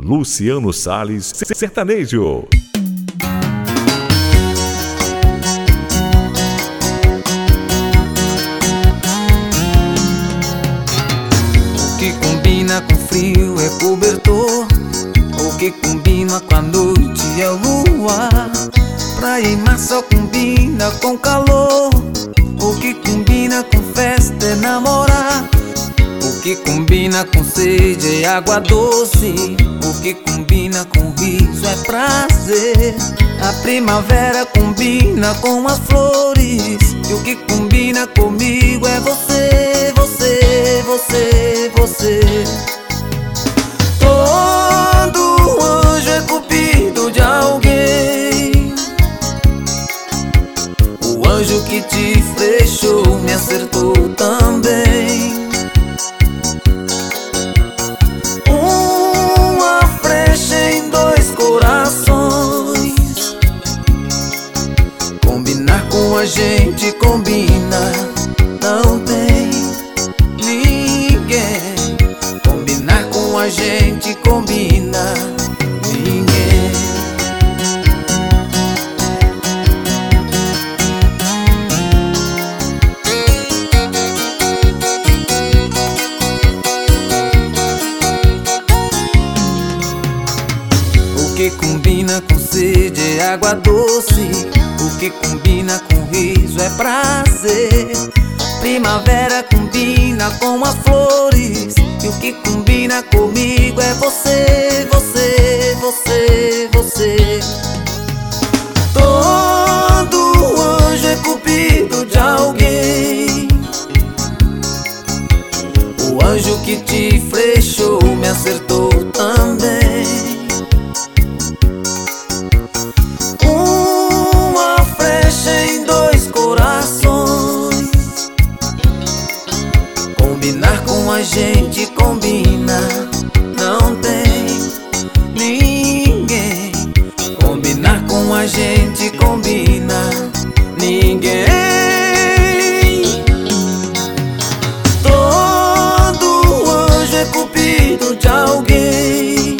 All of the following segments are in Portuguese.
Luciano Salles, sertanejo. O que combina com frio é cobertor, o que combina com a noite é o luar. Praia e mar só combina com calor, o que combina com festa é namorar. O que combina com sede é água doce, o que combina com riso é prazer. A primavera combina com as flores, e o que combina comigo é você, você, você, você. Todo anjo é cupido de alguém. O anjo que te flechou me acertou também. Uma flecha em dois corações. Combinar com a gente combina, não tem ninguém. Combinar com a gente combina, ninguém. O que combina com sede é água doce, o que combina com riso é prazer. Primavera combina com as flores, e o que combina comigo é você, você, você, você. Todo anjo é cupido de alguém. O anjo que te flechou me acertou também. Uma flecha em dois corações. Combinar com a gente combina, não tem ninguém. Combinar com a gente combina, ninguém. Todo anjo é cupido de alguém.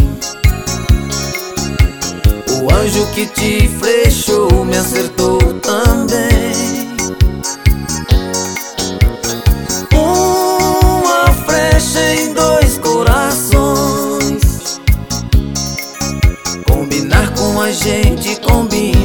O anjo que te flechou me acertou também. Uma flecha em dois corações. Combinar com a gente combina.